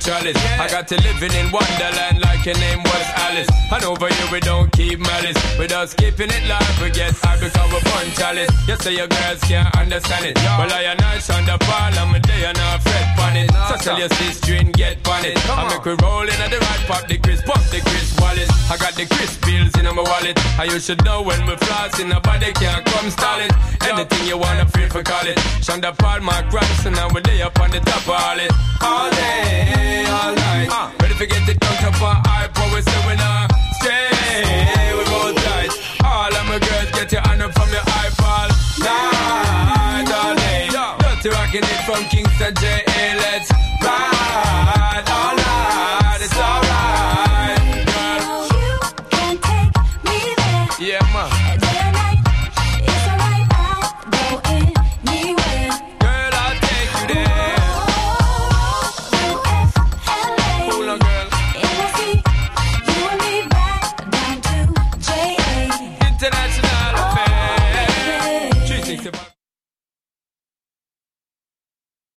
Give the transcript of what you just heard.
chalice. I got to living in Wonderland like your name was Alice. And over here we don't keep malice. Without keeping it live, we get high because we're fun chalice. You say your girls can't understand it. Well, I and I on the ball, I'm a day and I fret on it. So tell your sister and get on it. I make we roll in at the right, pop the Chris wallet. I got the Chris bills in my wallet. And you should know when we floss in nobody can't come stall it. Anything you wanna feel for call it. Shonda Paul, Mark Ronson, and we're there up on the top of all it. All day, all night. Ready to get it dunked up on hype, but we're still in a stay. We roll tight. All of my girls get your honor from your iPod. Night, all day. Dirty rocking it from Kingston, J.A.